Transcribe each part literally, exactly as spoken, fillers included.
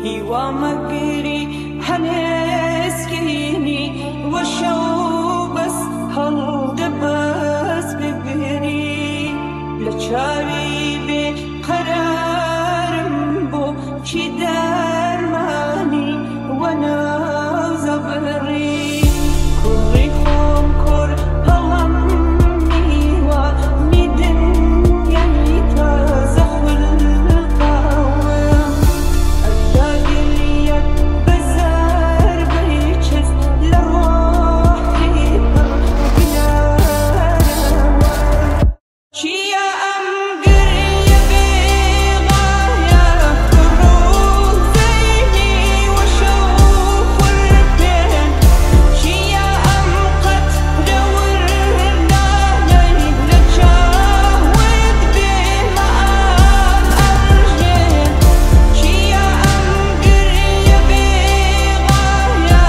هیوا مەگری هەنێسکینی وەشە و بەس هەڵدەبەس بگری لە چاوی بێ قەرارم بۆ چی دەرمانی وەناو زەبڕی کوڕی خۆم کوڕ هەڵم میوە میدنیای تازە خولقاوم ئەداگریەت بەزار بەیچەس لە ڕۆحی پڕ بنارەوە چیە ئەم گریە بێغایە ڕووزەینی وەشە و خوڕپێن چیە ئەم قەترە وردانەی لە چاوت بێمەعال ئەڕژێن چیە ئەم گریە بێغایە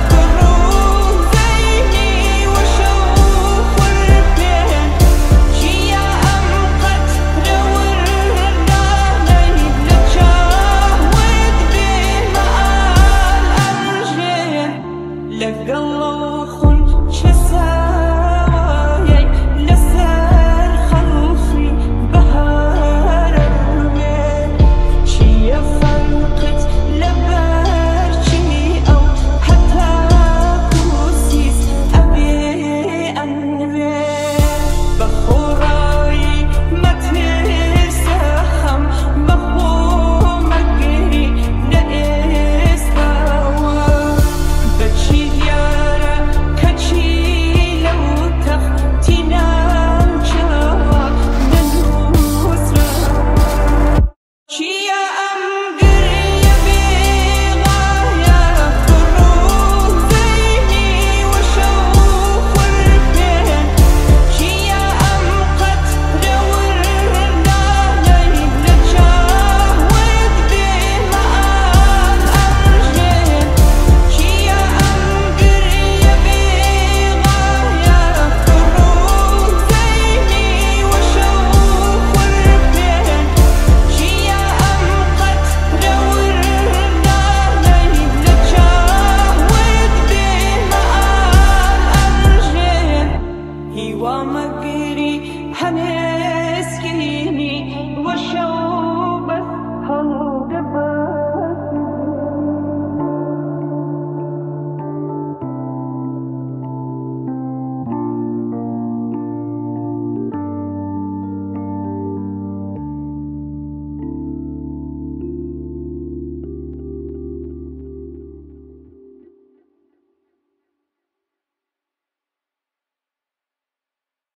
ڕووزەینی وەشە و خوڕپێن چیە ئەم قەترە وردانەی لە چاوت بێمەعال ئەڕژێن لەگەڵ ئەو